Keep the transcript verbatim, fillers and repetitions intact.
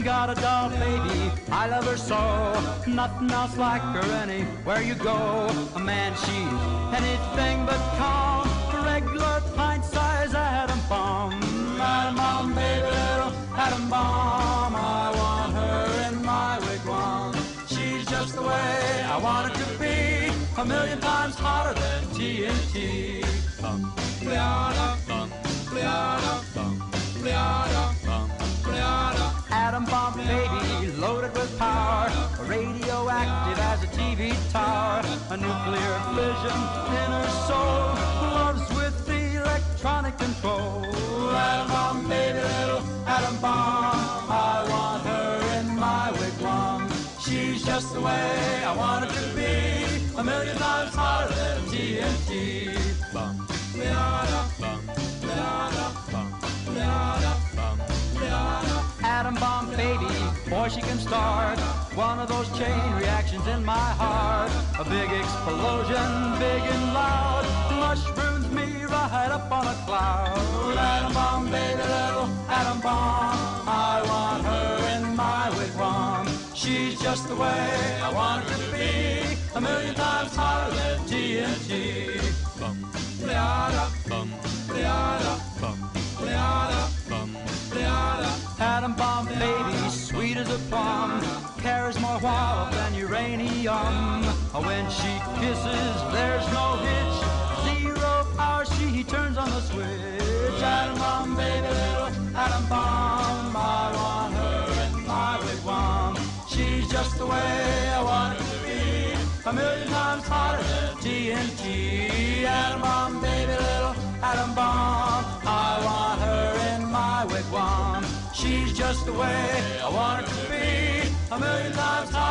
got a doll baby, I love her so. Nothing else like her anywhere you go. A man, she's anything but calm. A regular pint-sized atom bomb. Atom bomb, baby, little atom bomb. I want her in my wigwam. She's just the way I want it to be. A million times hotter than T N T. Bum, Gliada, bum, Gliada, bum, Gliada, bum, Gliada. Atom bomb baby, loaded with power, radioactive as a T V tower. A nuclear fission in her soul, loves with the electronic control. Atom bomb baby, little atom bomb. I want her in my wigwam. She's just the way I want it to be. A million times hotter than T N T. Bum, Gliada, bum, Gliada, bum, Gliada, bum, Gliada. Atom bomb baby, boy she can start one of those chain reactions in my heart. A big explosion, big and loud, mushrooms me right up on a cloud. Atom bomb baby, little atom bomb. I want her in my wigwam. She's just the way I want her to be. A million times hotter than T N T. Bum, Gliada, bum, Gliada, bum, Gliada, bum, Gliada. Atom bomb baby, sweet as a plum, carries more wallop than uranium. When she kisses, there's no hitch. Zero power, she turns on the switch. Atom bomb baby, little atom bomb. I want her in my wigwam. She's just the way I want it to be. A million times hotter than T N T. Atom bomb baby, little atom bomb. I want her in my wigwam. She's just the way I want her to be. A million times hotter.